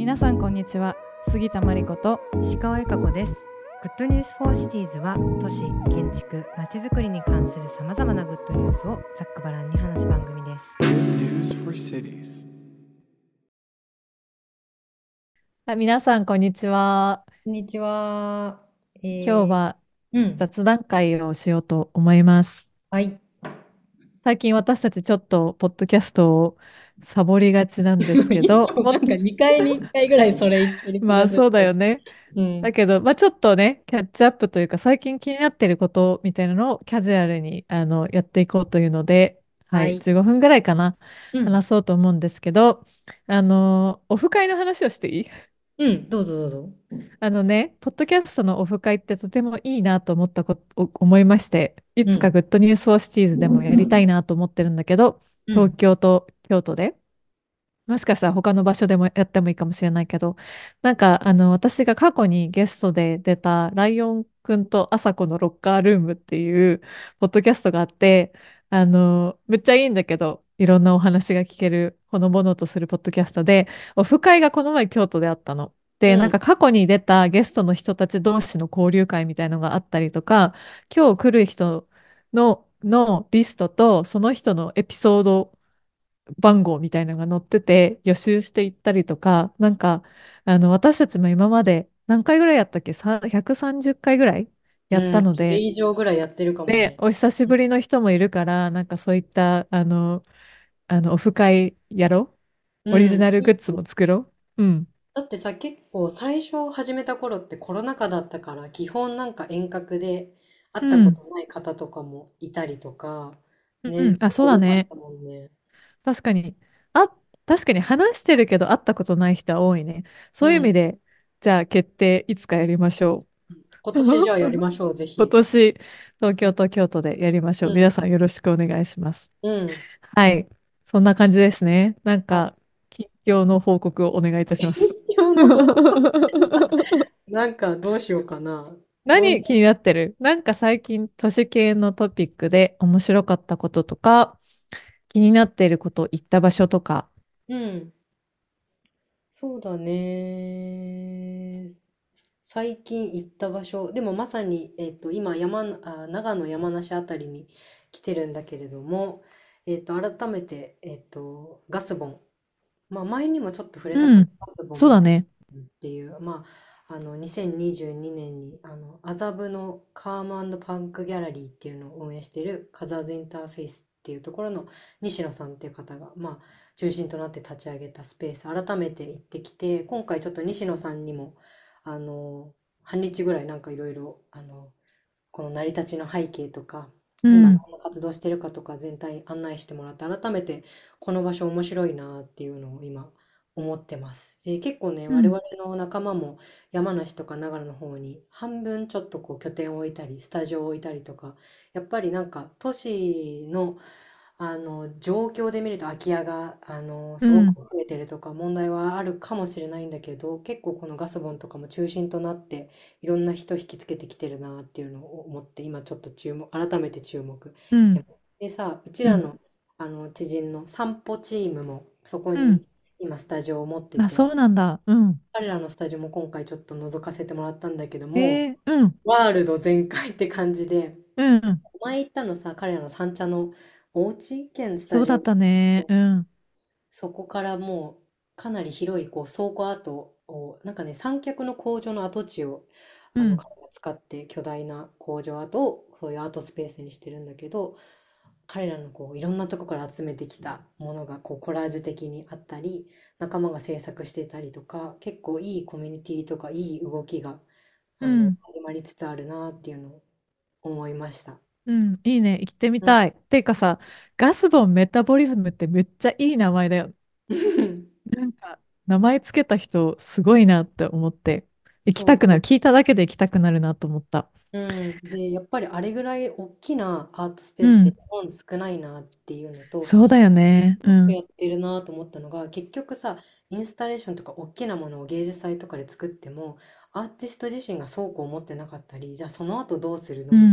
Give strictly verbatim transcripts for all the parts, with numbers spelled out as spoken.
皆さんこんにちは。杉田真理子と石川恵香子です。グッドニュースフォーシティーズは都市、建築、まちづくりに関するさまざまなグッドニュースをざっくばらんに話す番組です。 Good news for cities. あ皆さんこんにちは。 こんにちは。えー、 今日はうん雑談会をしようと思います。 はい最近私たちちょっとポッドキャストをサボりがちなんですけど、 そう、 もっとなんかにかいにいっかいぐらいそれ言ってる気まあそうだがするけど。 よね。 うんだけど、まあちょっとね、キャッチアップというか、最近気になってることみたいなのをキャジュアルにあのやっていこうというので、はい、 はい。 じゅうごふんぐらいかな、 うん話そうと思うんですけど、あの、オフ会の話をしていい？ うんどうぞどうぞ。 あのね、ポッドキャストのオフ会ってとてもいいなと思ったこと、お思いまして、いつかうんグッドニュースフォーシティーズでもやりたいなと思ってるんだけど、東うん京と京都で。もしかしたら他の場所でもやってもいいかもしれないけど、なんかあの私が過去にゲストで出たライオンくんとあさこのロッカールームっていうポッドキャストがあって、あのめっちゃいいんだけど、いろんなお話が聞けるほのぼのとするポッドキャストで、オフ会がこの前京都であったの。で、なんうんか過去に出たゲストの人たち同士の交流会みたいのがあったりとか、今日来る人の、のリストとその人のエピソード番号みたいなのが載ってて予習していったりとか、なんかあの私たちも今まで何回ぐらいやったっけ？ さひゃくさんじゅっかいぐらいやったうんそれので、 以上ぐらいやってるかもで、 ね。 お久しぶりの人もいるから、なんかそういったあの、あのオフ会やろう。オリジうんナルグッズも作ろう。うん。 だってさ、結構最初始めた頃ってコロナ禍だったから、基本なんか遠隔で会ったこうん。 とない方とかもいたりとか、ね、 うん。あ、 結そうだね。 構多かったもんね。 確かに。あ、確かに話してるけど会ったことない人は多いね。そういう意味うん。 で、じゃあ決定いつかやりましょ今う。 年じゃあやりましょう、ぜ今ひ。 年、東京と京都でやりましょう。皆うん。 さんよろしくお願いします。 うん。 はい。そんな感じですね。なんあ、 か、近況の報告をお願いいたします。 今日の方なんかどうしようかな。どん何気になってる？なんか最近都市系のトピックで面白かったこととか、気になっていること、行った場所とか。 うん。そうだね。最近行った場所、でもまさに、えっと、今山な、あ、長野山梨あたりに来てるんだけれども、えっと、改めて、えっと、ガスボン、まあ、前にもちょっと触れたかな、 うん。 ガスボンがそうだね。 っていう、まあ、あのにせんにじゅうにねんににあの麻布のカームパンクギャラリーっていうのを運営しているカザーズインターフェイスっていうところの西野さんっていう方が、まあ、中心となって立ち上げたスペース、改めて行ってきて、今回ちょっと西野さんにもあの半日ぐらいなんかいろいろあのこの成り立ちの背景とか、今うん。 どんな活動してるかとか全体に案内してもらって、改めてこの場所面白いなっていうのを今思ってます。で、結構ね、我々 うん。 の仲間も山梨とか長野の方に半分ちょっとこう拠点を置いたり、スタジオを置いたりとか、やっぱりなんか都市のあの状況で見ると空き家があのすごくうん。 増えてるとか問題はあるかもしれないんだけど、結構このガスボンとかも中心となっていろんな人引きつけてきてるなっていうのを思って、今ちょっと注目、改めて注目うん。 してます。でさ、うちうん。 らの、あの知人の散歩チームもそこうん。 に今スタジオを持ってあ、 て、 そうなんだ。うん。 彼らのスタジオも今回ちょっと覗かせてもらったんだけどえも、 ー、うん。 ワールド全開って感じで、 うん。 前行ったのさ、彼らの三茶のおうち兼スタジオ、 そうだったね。うん。 そこからもうかなり広いこう倉庫跡を、なんかね、三脚の工場の跡地をあのうん。 彼が使って巨大な工場跡をそういうアートスペースにしてるんだけど、彼らのこういろんなとこから集めてきたものがこうコラージュ的にあったり、仲間が制作してたりとか、結構いいコミュニティとかいい動きがあのうん。 始まりつつあるなっていうのを思いました。 うん。いいね。行ってみうん。 たい。ていうかさ、ガスボンメタボリズムってめっちゃいい名前だよ。なんか、名前つけた人、すごいなって思って、行きたくなる。 そうそう。 聞いただけで行きたくなるなと思った。 うん、で、やっぱりあれぐらい大きなアートスペーうん。 スって日本少ないなっていうのと、 そうだよね。うん。 よくやってるなと思ったのが、結局さ、インスタレーションとか大きなものを芸術祭とかで作っても、アーティスト自身が倉庫を持ってなかったり、じゃあその後どうするのみたいうん。 なと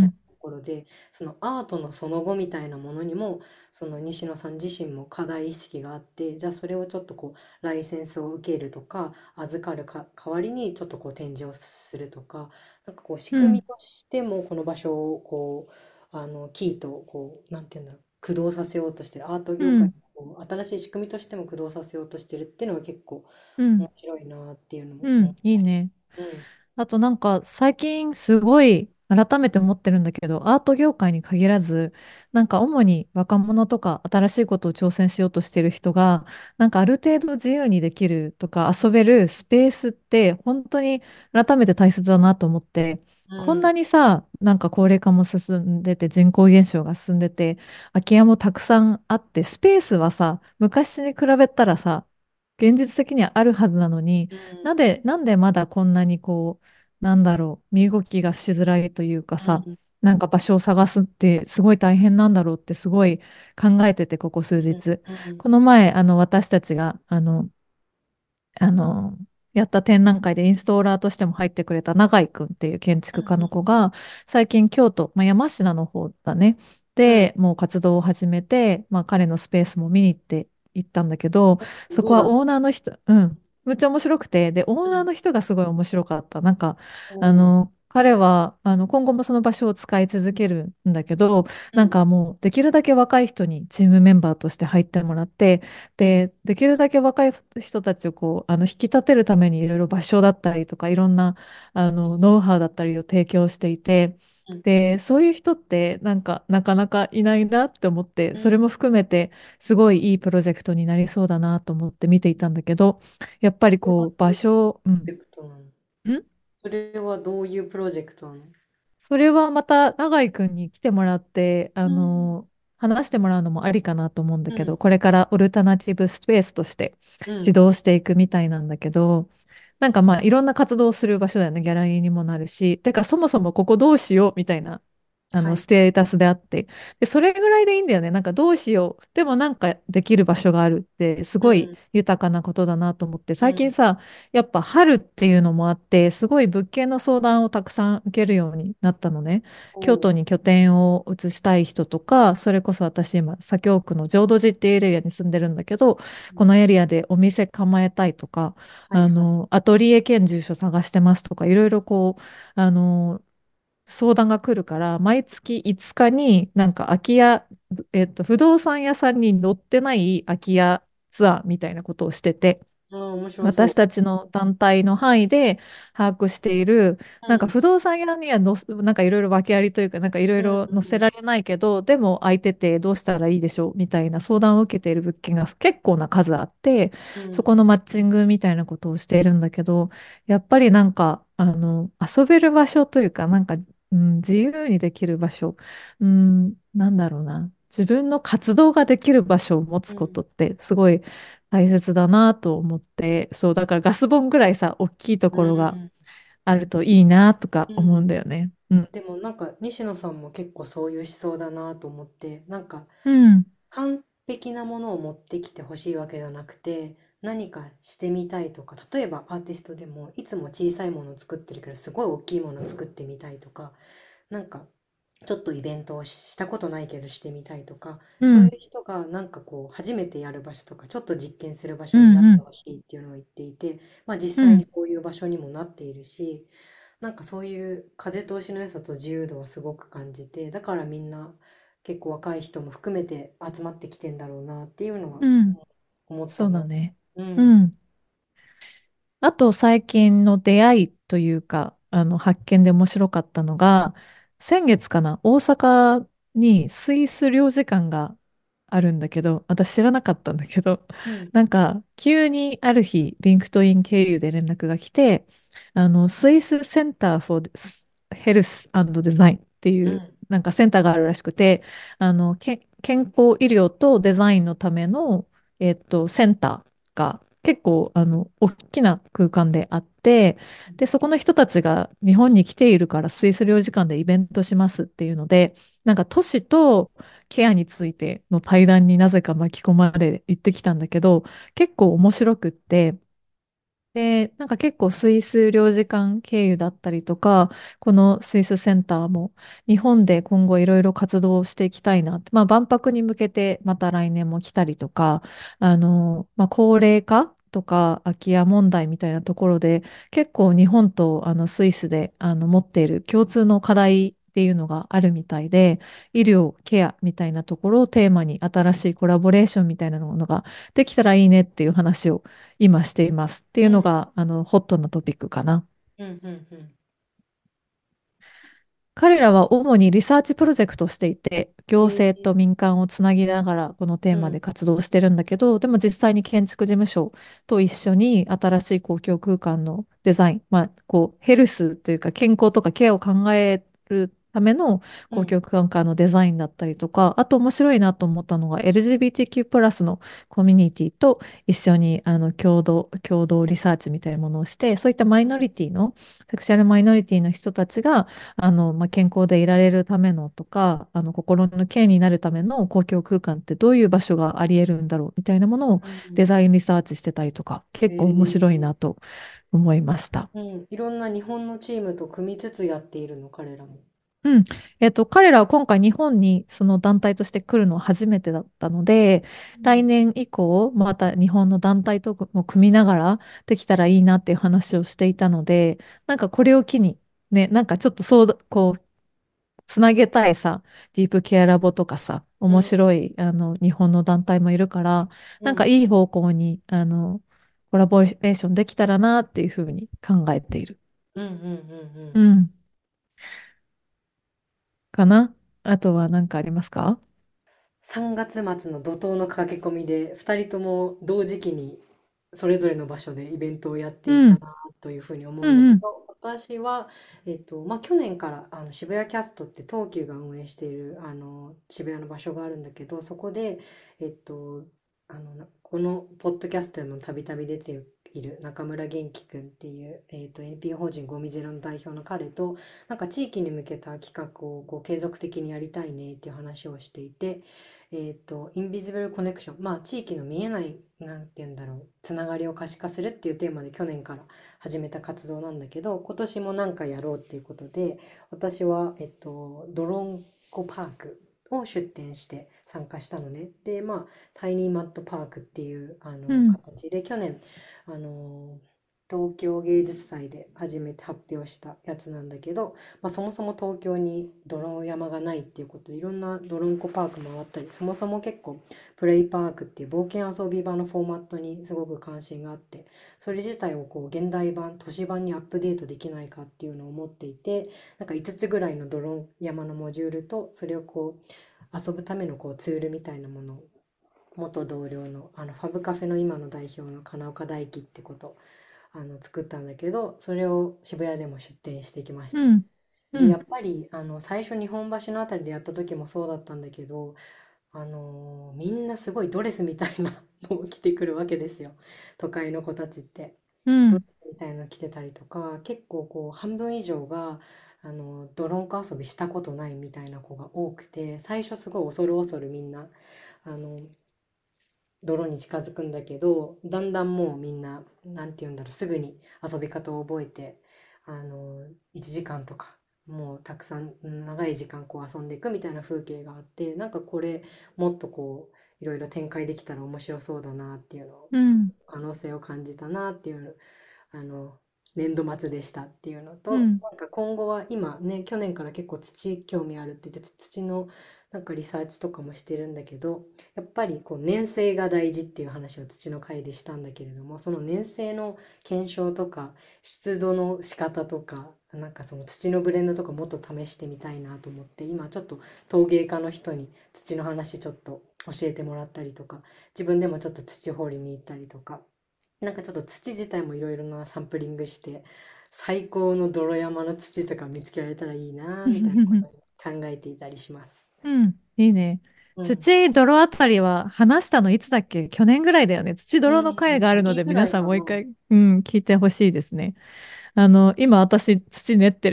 ころで、そのアートのその後みたいなものにも、その西野さん自身も課題意識があって、じゃあそれをちょっとこうライセンスを受けるとか、預かるか代わりにちょっとこう展示をするとか、なんかこう仕うん、 組みとしてもこの場所をこうあのキーとこうなんていうんだろう、駆動させようとしてる、アート業界うん、 をこう新しい仕組みとしても駆動させようとしてるっていうのは結構うん、 面白いなっていうのもうん、 思いましいいね。 た。うん。 あとなんか最近すごい改めて思ってるんだけど、アート業界に限らず、なんか主に若者とか新しいことを挑戦しようとしてる人が、なんかある程度自由にできるとか遊べるスペースって本当に改めて大切だなと思って、 うん。 こんなにさ、なんか高齢化も進んでて人口減少が進んでて、空き家もたくさんあって、スペースはさ、昔に比べたらさ、現実的にはあるはずなのに、 うん。 なんで、なんでまだこんなにこう、なんだろう、身動きがしづらいというかさ、 うん。 なんか場所を探すってすごい大変なんだろうってすごい考えてて、ここ数うん。 日。 うん。 この前、あの、私たちが、あの、あの、やった展覧会でインストーラーとしても入ってくれた永井くんっていう建築家の子が、最近京都、まあ、山科の方だね。 うん。 で、もう活動を始めて、まあ彼のスペースも見に行って行ったんだけど、そこどうだった？ はオーナーの人、うん、めっちゃ面白くて、で、オーうん。 ナーの人がすごい面白かった。なんか、 おー。 あの、彼は、あの、今後もその場所を使い続けるんだけど、なんうん。 かもう、できるだけ若い人にチームメンバーとして入ってもらって、 うん。 で、できるだけ若い人たちをこう、あの、引き立てるためにいろいろ場所だったりとか、いろんな、あの、ノウハウだったりを提供していて、 うん。 で、そういう人って、なんか、なかなかいないなって思って、 うん。 それも含めて、すごいいいプロジェクトになりそうだなと思って見ていたんだけど、やっぱりそれはこう、場どういう所、うん。 プロジェクトなの？ んそれはどういうプロジェクトなの？ それはまた永井くんに来てもらって、あうん。 の、話してもらうのもありかなと思うんだけど、 うん。 これからオルタナティブスペースとしてうん。 指導していくみたいなんだけど、なんかまあいろんな活動をする場所だよね。ギャラリーにもなるし。てかそもそもここどうしようみたいなあの、 はい。 ステータスであって。で、それぐらいでいいんだよね。なんかどうしよう。でもなんかできる場所があるって、すごいうん。 豊かなことだなと思って、 うん。 最近さ、やっぱ春っていうのもあって、すごい物件の相談をたくさん受けるようになったのね。京おー。 都に拠点を移したい人とか、それこそ私今、左京区の浄土寺っていうエリアに住んでるんだけど、 うん。 このエリアでお店構えたいとか、 はいはい。 あの、アトリエ兼住所探してますとか、いろいろこう、あの、相談が来るから、毎月いつかになんか空き家、えっと、不動産屋さんに載ってない空き家ツアーみたいなことをしてて、 ああ、面白そう。 私たちの団体の範囲で把握している、 うん。 なんか不動産屋にはのす、なんかいろいろ訳ありというか、なんかいろいうん。 ろ載せられないけど、でも空いててどうしたらいいでしょうみたいな相談を受けている物件が結構な数あって、 うん。うん。 そこのマッチングみたいなことをしているんだけど、やっぱりなんか、あの、遊べる場所というか、なんか、うん、自由にできる場所、うん、なんだろうな。自分の活動ができる場所を持つことってすごい大切だなと思って、そう、だからガスボンぐらいさ、大きいとうん。 ころがうん。 あるといいなとか思うんうん。 だよね。うん。 でもなんか西野さんも結構そういう思想だなと思って、なんかうん。 完璧なものを持ってきてほしいわけじゃなくて、何かしてみたいとか、例えばアーティストでもいつも小さいものを作ってるけどすごい大きいものを作ってみたいとか、なんかちょっとイベントをしたことないけどしてみたいとか、 うん。 そういう人がなんかこう初めてやる場所とかちょっと実験する場所になっうん。うん。 てほしいっていうのを言っていて、まあ実うん。 際にそういう場所にもなっているし、なんかそういう風通しの良さと自由度はすごく感じて、だからみんな結構若い人も含めて集まってきてんだろうなっていうのはうん。 うん思ったな。 そうだね。 うん。 うん。あと最近の出会いというか、あの発見で面白かったのが、先月かな、大阪にスイス領事館があるんだけど、私知らなかったんだけど、 うん。 なんか急にある日、リンクトイン経由で連絡が来て、あの、スイスセンター for Health and Design っていう、 うん。 なんかセンターがあるらしくて、あの、け、健康医療とデザインのための、えっと、センターが結構、あの、大きな空間であって、で、そこの人たちが日本に来ているからスイス領事館でイベントしますっていうので、なんか都市とケアについての対談になぜか巻き込まれ行ってきたんだけど、結構面白くって、 で、なんか結構スイス領事館経由だったりとか、このスイスセンターも日本で今後いろいろ活動していきたいなって、まあ万博に向けてまた来年も来たりとか、あの、まあ高齢化とか空き家問題みたいなところで結構日本とあのスイスであの持っている共通の課題っていうのがあるみたいで、医療、ケアみたいなところをテーマに新しいコラボレーションみたいなのができたらいいねっていう話を今していますっていうのうん、 が、あの、ホットなトピックかな。 うん、うん、うん。 彼らは主にリサーチプロジェクトをしていて、行政とえー、 民間をつなぎながらこのテーマでうん、 活動してるんだけど、でも実際に建築事務所と一緒に新しい公共空間のデザイン、まあ、こう、ヘルスというか健康とかケアを考えるためのうん、 公共空間のデザインだったりとか、あと面白いなと思ったのが エルジービーティーキュー プラスのコミュニティと一緒にあの共同、共同リサーチみたいなものをして、そういったマイノリティの、セクシャルマイノリティの人たちがあの、まあ、健康でいられるためのとか、あの、心のケアになるための公共空間ってどういう場所があり得るんだろうみたいなものをうん、 デザインリサーチしてたりとか、 え結構面白いー、 なと思いました。 うん、いろんな日本のチームと組みつつやっているの、彼らも。 うん。えっと、彼らは今回日本にその団体として来るのは初めてだったので、 うん、 来年以降、また日本の団体とも組みながらできたらいいなっていう話をしていたので、なんかこれを機に、ね、なんかちょっとそう、こう、つなげたいさ、ディープケアラボとかさ、面うん、 白い、あの、日本の団体もいるから、 うん、 なんかいい方向に、あの、コラボレーションできたらなっていうふうに考えている。 うん、うん、うん、うん。 うん。かな。あとは何かありますか？ さんがつ末の怒涛の駆け込みでふたりとも同時期にそれぞれの場所でイベントをやっていうん。 たなというふうに思うんだうんうん。 けど、私は、えっとまあ、去年からあの渋谷キャストって東急が運営しているあの渋谷の場所があるんだけど、そこで、えっと、あのなこのポッドキャストでもたびたび出ている中村元気くんっていう、えっと、エヌピーオー 法人ゴミゼロの代表の彼となんか地域に向けた企画をこう継続的にやりたいねっていう話をしていて、えっと、インビジブルコネクション、まあ、地域の見えない、なんて言うんだろう、つながりを可視化するっていうテーマで去年から始めた活動なんだけど、今年も何かやろうっていうことで、私は、えっと、ドロンコパークを出展して参加したのね。で、まあ、タイニーマットパークっていうあのうん。 形で、去年、あの東京芸術祭で初めて発表したやつなんだけど、まあ、そもそも東京に泥山がないっていうことでいろんな泥んこパーク回ったり、そもそも結構プレイパークっていう冒険遊び場のフォーマットにすごく関心があって、それ自体をこう現代版都市版にアップデートできないかっていうのを思っていて、なんかいつつぐらいの泥山のモジュールとそれをこう遊ぶためのこうツールみたいなものを元同僚のあのファブカフェの今の代表の金岡大輝ってことあの作ったんだけど、それを渋谷でも出店してきました。 うん。うで、やん。 っぱりあの最初日本橋のあたりでやった時もそうだったんだけど、あのーみんなすごいドレスみたいなのを着てくるわけですよ。都会の子たちって。 うん。 ドレスみたいなの着てたりとか、結構こう半分以上が、あの、泥んこ遊びしたことないみたいな子が多くて、最初すごい恐る恐るみんな、あの、泥に近づくんだけど、だんだんもうみんな、なんて言うんだろう、すぐに遊び方を覚えて、あの、いちじかんとか、もうたくさん長い時間こう遊んでいくみたいな風景があって、なんかこれもっとこう、いろいろ展開できたら面白そうだなっていうのを、 うん。 可能性を感じたなっていうあの年度末でしたっていうのと、 うん。 なんか今後は今ね、去年から結構土興味あるって言って土のなんかリサーチとかもしてるんだけど、やっぱりこう粘性が大事っていう話を土の回でしたんだけれども、その粘性の検証とか出土の仕方とか、なんかその土のブレンドとかもっと試してみたいなと思って、今ちょっと陶芸家の人に土の話ちょっと教えてもらったりとか、自分でもちょっと土掘りに行ったりとか、なんかちょっと土自体もいろいろなサンプリングして、最高の泥山の土とか見つけられたらいいなみたいなことを考えていたりします。 うん。いいね。 うん。 土、泥あたりは話したのいつだっけ？去年ぐらいだよね。土、 う泥の回がん、 あるので、 秋ぐら皆いかな。 さんもう一回、うん、聞いてほしいですね。あの、今私、土練ってるよ。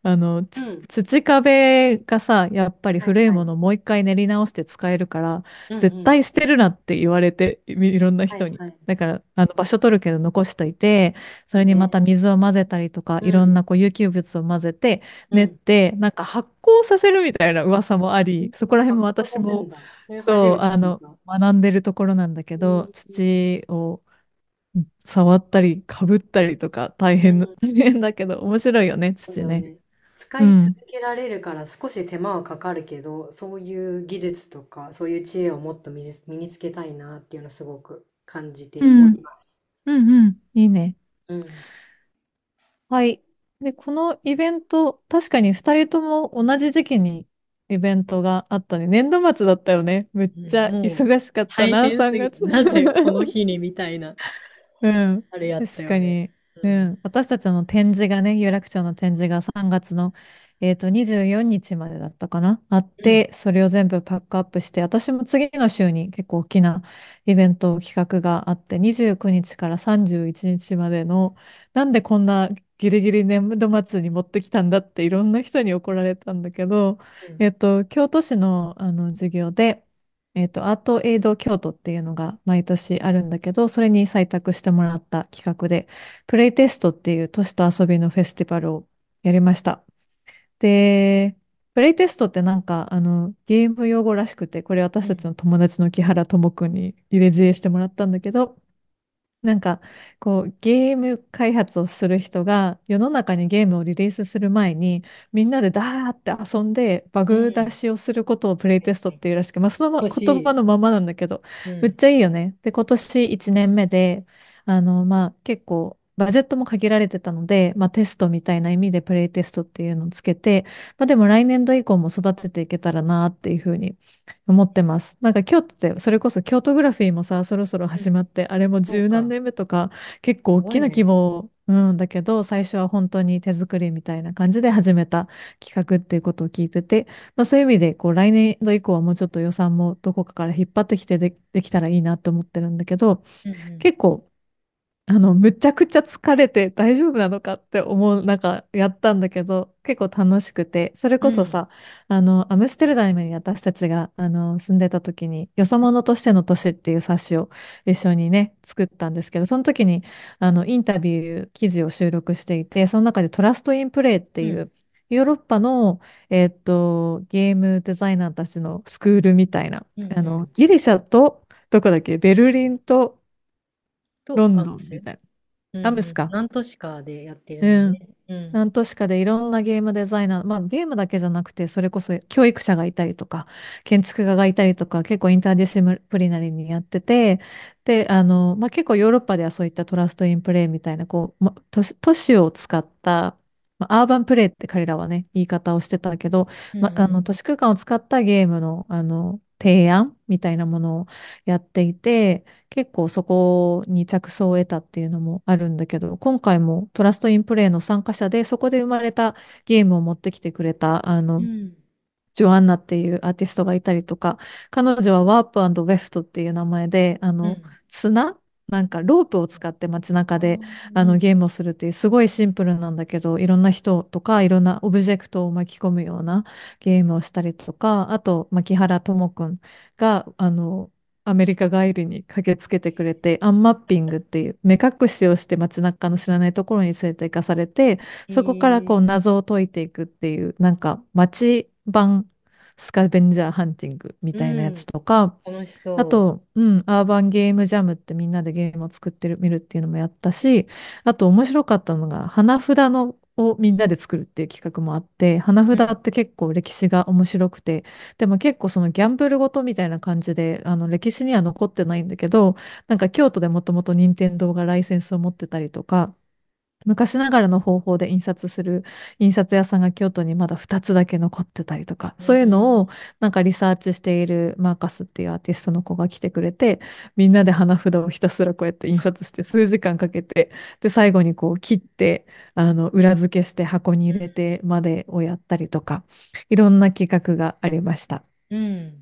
あの、つうん。 土壁がさ、やっぱりはいはい。 古いものをもう一回練り直して使えるから、 うんうん。 絶対捨てるなって言われて、いいろんな人に。 はいはい。 だから、あの場所取るけど残しといて、それにまね。 た水を混ぜたりとか、 うん。 いろんなこう有機物を混ぜて、 うん。 練って、なんか発酵させるみたいな噂もあり、そこら辺も発酵私も、 させるんだ。それ初そう、 めてあの、 聞いた。 学んでるところなんだけど、 えー土を触ったり、かぶったりとか大変な、 うん。 大変だけど、面白いよね、土ね。 そうだよね。使い続うん。 けられるから少し手間はかかるけど、そういう技術とか、そういう知恵をもっと身に身につけたいなっていうのをすごく感じておうん。 ります。 うんうん。いいね。 うん。 はい。で、このイベント、確かにふたりとも同じ時期にイベントがあったね。年度末だったよね。めっうん、 ちゃもう忙しかった大な、3 変すぎて、 月。 なぜこの日にみたいな、 うん。 あれやったよね。 確かに。 うん。 うん。私たちの展示がね、有楽町の展示がさんがつの、えっと、にじゅうよっかまでだったかなあっうん。 て、それを全部パックアップして、私も次の週に結構大きなイベント企画があって、にじゅうくにちからさんじゅういちにちまでの、なんでこんなギリギリ年度末に持ってきたんだっていろんな人に怒られたんだけど、 うん。 えっと、京都市の、あの授業で、えっと、アートエイド京都っていうのが毎年あるんだけど、それに採択してもらった企画で、プレイテストっていう都市と遊びのフェスティバルをやりました。で、プレイテストってなんか、あの、ゲーム用語らしくて、これ私たちうん。 の友達の木原智くんに入れ知恵してもらったんだけど、なんか、こう、ゲーム開発をする人が世の中にゲームをリリースする前に、みんなでダーって遊んでバグ出うん。 しをすることをプレイテストっていうらしく、まあ、そのま欲し言葉い。 のままなんだけど、めっうん。 ちゃいいよね。で、今年いちねんめで、あの、まあ、結構、バジェットも限られてたので、まあ、テストみたいな意味でプレイテストっていうのをつけて、まあ、でも来年度以降も育てていけたらなっていうふうに思ってます。なんか京都って、それこそ京都グラフィーもさ、そろそろうん。 始まって、あれも十何そうか。 年目とか、結構大きな規すごいね。 模、うん、だけど、最初は本当に手作りみたいな感じで始めた企画っていうことを聞いてて、まあ、そういう意味で、こう、来年度以降はもうちょっと予算もどこかから引っ張ってきてで、できたらいいなって思ってるんだけど、 うんうん。 結構、あの、むちゃくちゃ疲れて大丈夫なのかって思う、なんかやったんだけど、結構楽しくて、それうん。 こそさ、あの、アムステルダムに私たちが、あの、住んでた時に、よそ者としての都市っていう冊子を一緒にね、作ったんですけど、その時に、あの、インタビュー記事を収録していて、その中でトラストインプレイってうん。 いう、ヨーロッパの、えっと、ゲームデザイナーたちのスクールみたいな、 うん。 あの、 うん。 ギリシャと、どこだっけ、ベルリンとロと、 ンアムス。 ドンみたいな。 うんうん。 アムスか。 何都市かでやってるんだうん。 ね。うん。 何都市かでいろんなゲームデザイナー、まあゲームだけじゃなくて、それこそ教育者がいたりとか、建築家がいたりとか、結構インターディシプリナリーにやってて、で、あの、まあ結構ヨーロッパではそういったトラストインプレイみたいな、こう、ま、都市、都市を使った、まあ、アーバンプレイって彼らはね、言い方をしてたけど、 うんまあ、あの、 うん。 都市空間を使ったゲームの、あの、提案みたいなものをやっていて、結構そこに着想を得たっていうのもあるんだけど、今回もトラストインプレイの参加者で、そこで生まれたゲームを持ってきてくれた、あの、 うん。 ジョアンナっていうアーティストがいたりとか、彼女はワープウェフトっていう名前で、あの、 うん。 綱なんかロープを使って街中でああ、 あのうん。 ゲームをするっていうすごいシンプルなんだけど、いろんな人とかいろんなオブジェクトを巻き込むようなゲームをしたりとか、あと、牧原智くんが、あの、アメリカ帰りに駆けつけてくれて、アンマッピングっていう目隠しをして街中の知らないところに連れて行かされて、そこからこうええ謎を解いていくっていう、なんか街版スカベンジャーハンティングみうたいなやつん。 とか、 楽しそあと、うん、アーバンゲームジャムってみんなでゲームを作ってる、見るっていうのもやったし、あと面白かったのが、花札のをみんなで作るっていう企画もあって、花う。うん。 札って結構歴史が面白くて、でも結構そのギャンブルごとみたいな感じで、あの歴史には残ってないんだけど、なんか京都でもともと任天堂がライセンスを持ってたりとか、昔ながらの方法で印刷する印刷屋さんが京都にまだふたつだけ残ってたりとか、 うんそういううん。 のをなんかリサーチしているマーカスっていうアーティストの子が来てくれて、みんなで花札をひたすらこうやって印刷して数時間かけて、で、最後にこう切って、あの、裏付けして箱に入れてまでをやったりとか、いろんな企画がありました。 うん。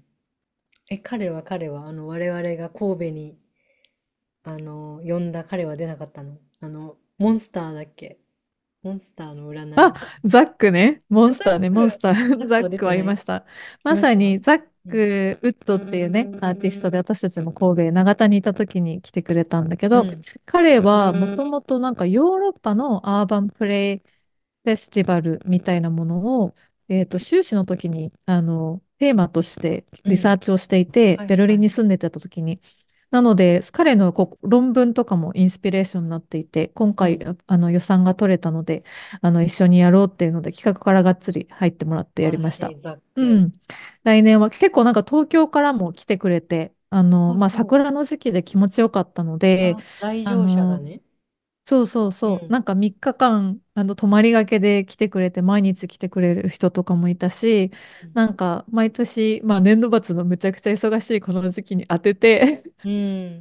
え、彼は彼は、あの、我々が神戸に、あの、呼んだ彼は出なかったの？あの、モンスターだっけ？ モンスターの占あ、 い。 ザックね。モンスザターね、モンスック、 ター。 ザッザクはックはい出てない？ ました。まいました。 さにザッうん。 ク・ウッドっていうね、アーティストで私たちも神戸、長田にいた時に来てくれたんだけど、 うん。 彼はもともとなんかヨーロッパのアーバンプレイフェスティバルみたいなものを、えっと、修士の時に、あの、テーマとしてリサうん。 ーチをしていて、ベルリンはいはい。 に住んでた時に。なので、彼のこう論文とかもインスピレーションになっていて、今回、 うん。 ああの、予算が取れたので、あの、一緒にやろうっていうので、企画からがっつり入ってもらって素やりました。 晴らしい、ザック。 うん。来年は結構なんか東京からも来てくれて、あの、 あ、 まあ、 そう。 桜の時期で気持ちよかったので、 あ、来あ場者がの、 ね。 そうそうそう。 うん。 なんかみっかかん、あの、泊まりがけで来てくれて、毎日来てくれる人とかもいたし、なんか毎年、まあ年度末のむちゃくちゃ忙しいこの時期に当てて、 うん。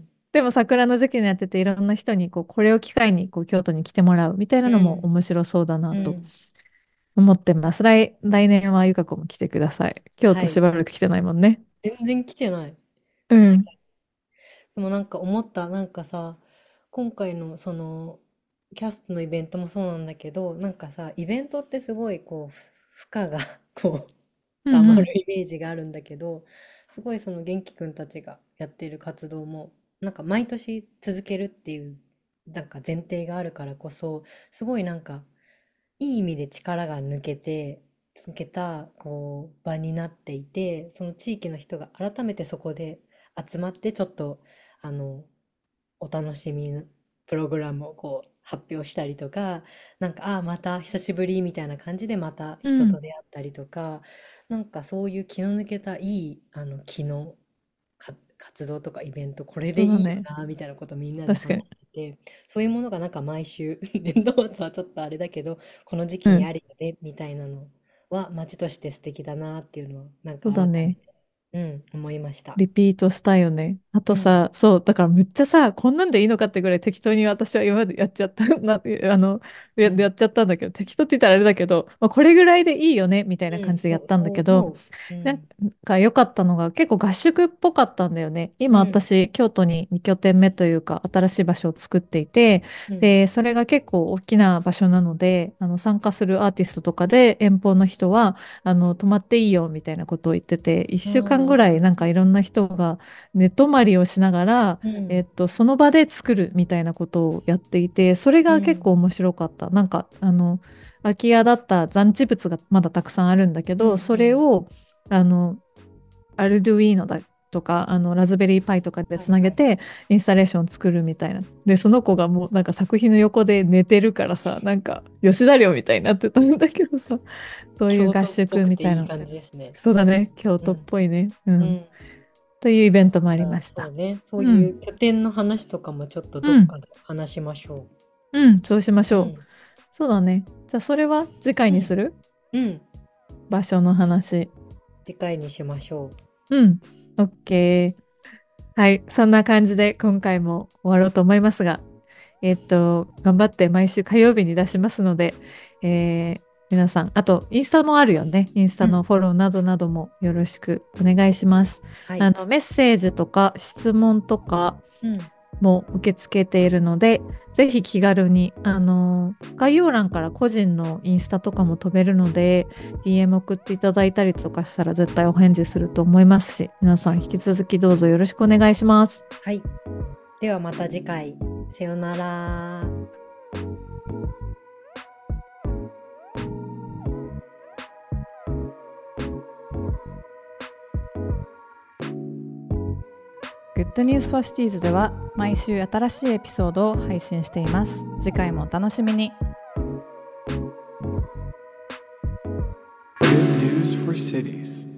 でも桜の時期に当てていろんな人にこう、これを機会にこう京都に来てもらうみたいなのもうん。 面白そうだなとうん。 思ってます。来、来年はゆか子も来てください。京都しはい。 ばらく来てないもんね。 全然来てない。 うん。 確かに。でもなんか思った、なんかさ、今回のその、キャストのイベントもそうなんだけど、なんかさ、イベントってすごいこう、ふ負荷がこう、たまるうんうん。 イメージがあるんだけど、すごいその元気くんたちがやっている活動も、なんか毎年続けるっていう、なんか前提があるからこそ、すごいなんか、いい意味で力が抜けて、抜けたこう場になっていて、その地域の人が改めてそこで集まってちょっとあのお楽しみのプログラムをこう発表したりとか、なんかああまた久しぶりみたいな感じでまたうん。 人と出会ったりとか、なんかそういう気の抜けたいいあの気のか活動とかイベント、これでいいよそうだね。 なみたいなことをみんなで確かに。 話してて、そういうものがなんか毎週年度末はちょっとあれだけど、この時期にうん。 ありよねみたいなのは街として素敵だなっていうのはなんか改めそうだね。 て、うん、思いました。 リピートしたいよね。あうん、 とさ、そう、だからめっちゃさ、こんなんでいいのかってぐらい適当に私は今までやっちゃった、な、あの、や、 うん、 やっちゃったんだけど、適当って言ったらあれだけど、まあ、これぐらいでいいよね、みたいなうん、そう、 感じでやったんだけど、 そう思う。うなんん、 か良かったのが結構合宿っぽかったんだよね。今うん、 私、京都にに拠点目というか、新しい場所を作っていて、 うん、 で、それが結構大きな場所なので、あの、参加するアーティストとかで遠方の人は、あの、泊まっていいよ、みたいなことを言ってて、一週間ぐらいなんかいろんな人が、寝泊まりをしながら、 うん、 えっと、その場で作るみたいなことをやっていて、それうん、 が結構面白かった。なんか、あの、空き家だった残地物がまだたくさんあるんだけうん、うど、それん、 を、あの、アルドゥイーノだとか、あの、ラズベリーパイとかではいはい。 つなげて、インスタレーション作るみたいな。で、その子がもうなんか作品の横で寝てるからさ、なんか、吉田寮みたいになってたんだけどさ、そういう合京都っぽく宿みたいな。 ていい感じですね。 そうだね、京都っうん、 ぽいね。うん。 うん。 というイベントもありじゃあ、 ました。 そうね、そううん。 いう拠点の話とかもちょっとどうん。 っかで話しましょうん。そうしましう。うょう。 ん。 そうだね。じゃあ、それは次回うん。 にする？ うん。 場所の話。 次回にしましょうん。オッケー。はい。そんな感じで今回も終わろうと思いますが、えっと、頑張って毎週火曜日に出しますので、えー皆さん、あと、インスタもあるよね。インスう。うん。 タのフォローなどなどもよろしくお願いします。 はい。 あの、メッセージとか質問とかうん。 も受け付けているので、ぜひ気軽に、あの、概要欄から個人のインスタとかも飛べるので、ディーエム 送っていただいたりとかしたら絶対お返事すると思いますし、皆さん引き続きどうぞよろしくお願いします。 はい。ではまた次回。さよなら。 Good News for Cities では毎週新しいエピソードを配信しています。次回もお楽しみに。 Good news for cities.